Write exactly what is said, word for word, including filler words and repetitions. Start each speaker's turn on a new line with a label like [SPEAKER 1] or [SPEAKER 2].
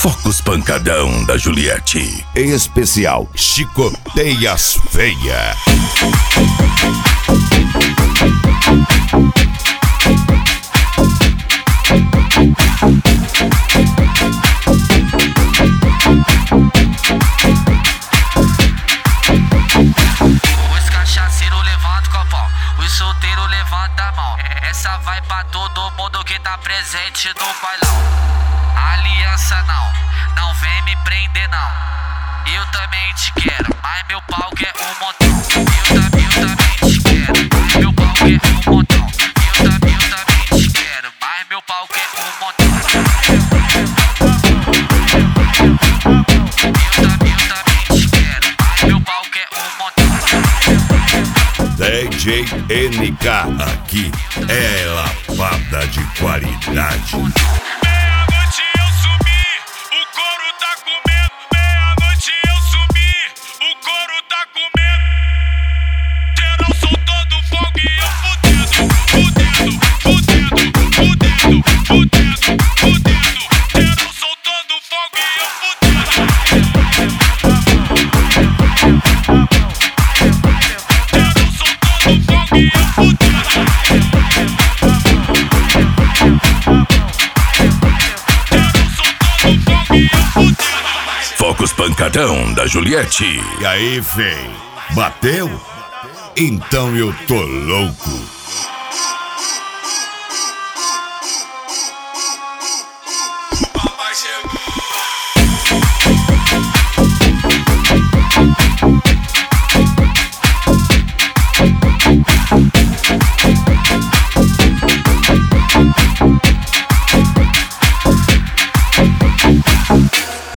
[SPEAKER 1] Focos Pancadão da Juliette.
[SPEAKER 2] Em especial, Chicoteias Feia.
[SPEAKER 3] Os cachaceiros levantam o copão, os solteiros levantam a mão. Essa vai pra todo mundo que tá presente no bailão. Aliança não, não vem me prender não. Eu também te quero, mas meu pau quer um montão. Eu, tam, eu também te quero, mas meu pau quer um montão. Eu, tam, eu também te quero, mas meu pau quer um montão. Eu, tam, eu também te quero, mas meu pau quer um montão.
[SPEAKER 2] D J N K, aqui é lapada de qualidade.
[SPEAKER 1] Focos Pancadão da Juliette.
[SPEAKER 2] E aí, fei? Bateu? Então eu tô louco.